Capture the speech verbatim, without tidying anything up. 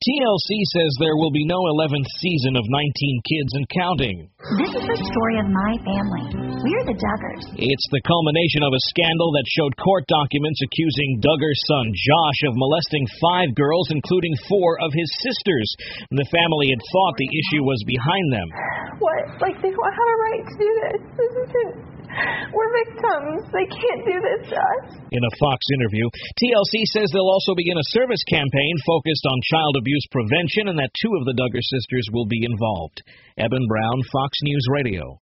T L C says there will be no eleventh season of nineteen Kids and Counting. This is the story of my family. We're the Duggars. It's the culmination of a scandal that showed court documents accusing Duggar's son Josh of molesting five girls, including four of his sisters. The family had thought the issue was behind them. What? Like, they don't have a right to do this. This isn't... We're victims. They can't do this to us. In a Fox interview, T L C says they'll also begin a service campaign focused on child abuse prevention and that two of the Duggar sisters will be involved. Eben Brown, Fox News Radio.